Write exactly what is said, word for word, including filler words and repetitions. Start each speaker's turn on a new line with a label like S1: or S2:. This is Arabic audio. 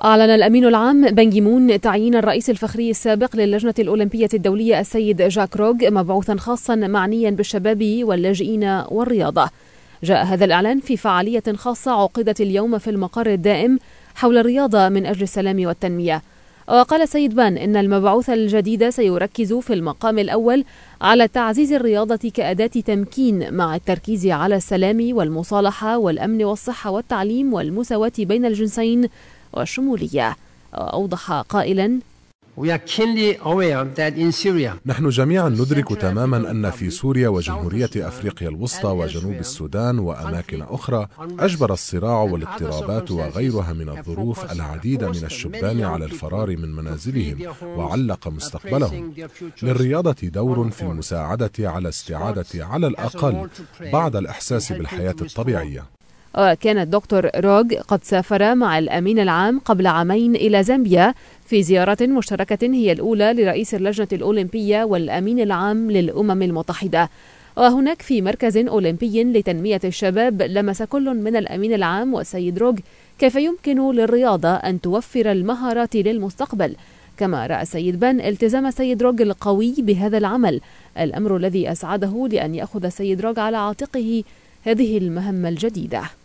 S1: أعلن الأمين العام بان كي مون تعيين الرئيس الفخري السابق للجنة الأولمبية الدولية السيد جاك روغ مبعوثا خاصا معنيا بالشباب واللاجئين والرياضة. جاء هذا الإعلان في فعالية خاصة عقدت اليوم في المقر الدائم حول الرياضة من أجل السلام والتنمية. وقال السيد بان إن المبعوث الجديد سيركز في المقام الأول على تعزيز الرياضة كأداة تمكين مع التركيز على السلام والمصالحة والأمن والصحة والتعليم والمساواة بين الجنسين والشمولية. أوضح قائلا:
S2: نحن جميعا ندرك تماما أن في سوريا وجمهورية أفريقيا الوسطى وجنوب السودان وأماكن أخرى أجبر الصراع والاضطرابات وغيرها من الظروف العديد من الشبان على الفرار من منازلهم وعلق مستقبلهم. للرياضة دور في المساعدة على استعادة على الأقل بعض الإحساس بالحياة الطبيعية.
S1: وكان الدكتور روغ قد سافر مع الأمين العام قبل عامين إلى زامبيا في زيارة مشتركة هي الأولى لرئيس اللجنة الأولمبية والأمين العام للأمم المتحدة. وهناك في مركز أولمبي لتنمية الشباب لمس كل من الأمين العام والسيد روغ كيف يمكن للرياضة أن توفر المهارات للمستقبل. كما رأى السيد بان التزام السيد روغ القوي بهذا العمل، الأمر الذي أسعده لأن يأخذ السيد روغ على عاتقه هذه المهمة الجديدة.